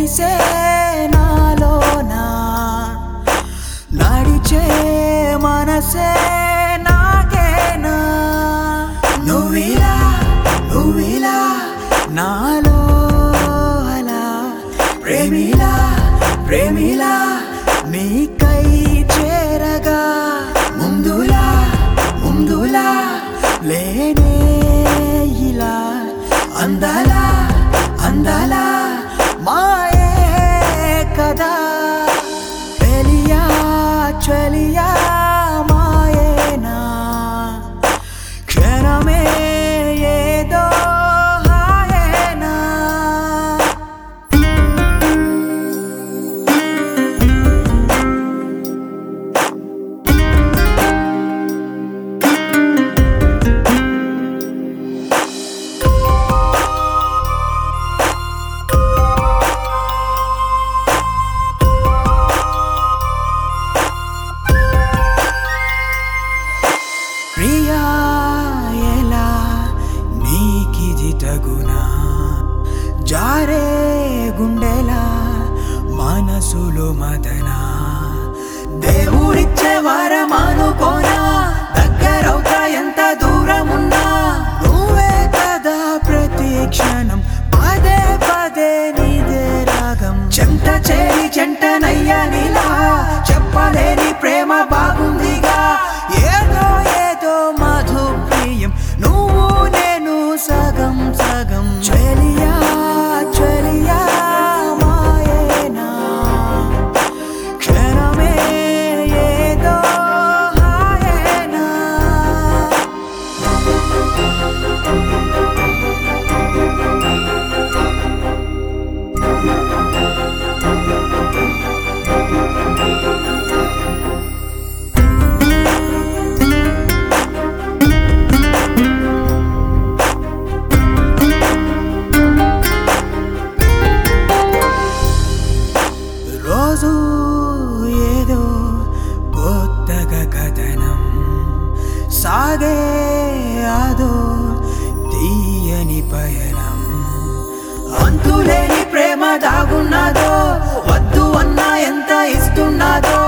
మెరిసే నాలోనా నడిచే మనసే నాకేనా నువ్విలా నాలో అలా ప్రేమిలా నీకై చేరగా ముందులా లేనే ఇలా అందాలా మాయే కదా చలియా మాయేనా క్షణమే ఏదో హాయేనా ప్రియా ఎలా నీకిది తగునా జారే గుండెలా మనసులో మదనా దేవుడిచ్చే వరం అనుకోనా దగ్గరవుతా ఎంత దూరమున్నా నువ్వే కదా ప్రతి క్షణం పదే నీదే రాగం చెంత చేరి చెంటనయ్యనిలా చెప్పలేని ప్రేమ బాగుందిగా ఏదో మధు ప్రియం నువ్వు నేను సగం చలియా మాయేనా క్షణమే ఏదో హాయేనా రోజు ఏదో కొత్తగా కథనం సాగే అదో తీయని పయనం అంతులేని ప్రేమ దాగున్నదో వద్దు అన్నా ఎంత ఇస్తున్నదో